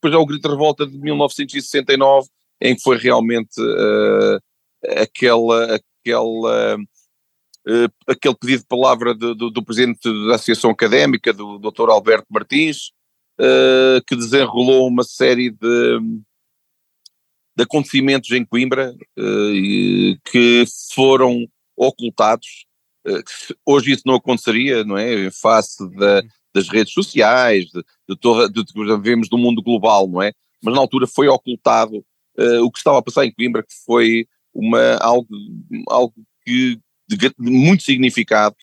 depois há o grito de revolta de 1969, em que foi realmente aquele pedido de palavra do presidente da Associação Académica, do Dr. Alberto Martins, que desenrolou uma série de acontecimentos em Coimbra que foram ocultados. Hoje isso não aconteceria, não é? Em face das redes sociais, de que vemos do mundo global, não é? Mas na altura foi ocultado o que estava a passar em Coimbra, que foi algo muito significado,